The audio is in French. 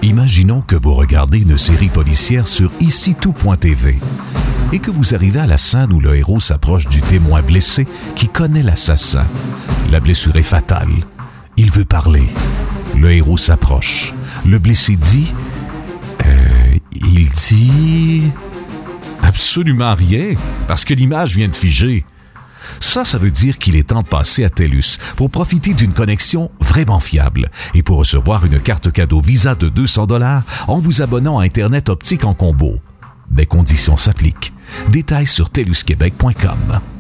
Imaginons que vous regardez une série policière sur IciTout.tv et que vous arrivez à la scène où le héros s'approche du témoin blessé qui connaît l'assassin. La blessure est fatale. Il veut parler. Le héros s'approche. Le blessé dit... il dit... absolument rien, parce que l'image vient de figer. Ça veut dire qu'il est temps de passer à TELUS pour profiter d'une connexion vraiment fiable et pour recevoir une carte cadeau Visa de 200 $ en vous abonnant à Internet optique en combo. Des conditions s'appliquent. Détails sur telusquebec.com.